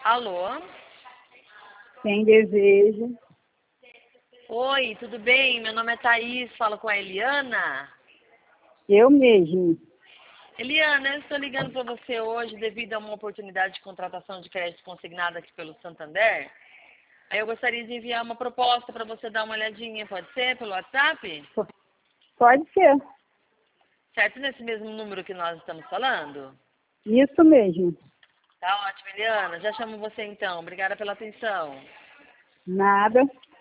Alô? Quem deseja? Oi, tudo bem? Meu nome é Thaís, falo com a Eliana. Eu mesmo. Eliana, eu estou ligando para você hoje devido a uma oportunidade de contratação de crédito consignado aqui pelo Santander. Aí eu gostaria de enviar uma proposta para você dar uma olhadinha, pode ser? Pelo WhatsApp? Pode ser. Certo? Nesse mesmo número que nós estamos falando? Isso mesmo. Tá ótimo, Eliana. Já chamo você então. Obrigada pela atenção. Nada.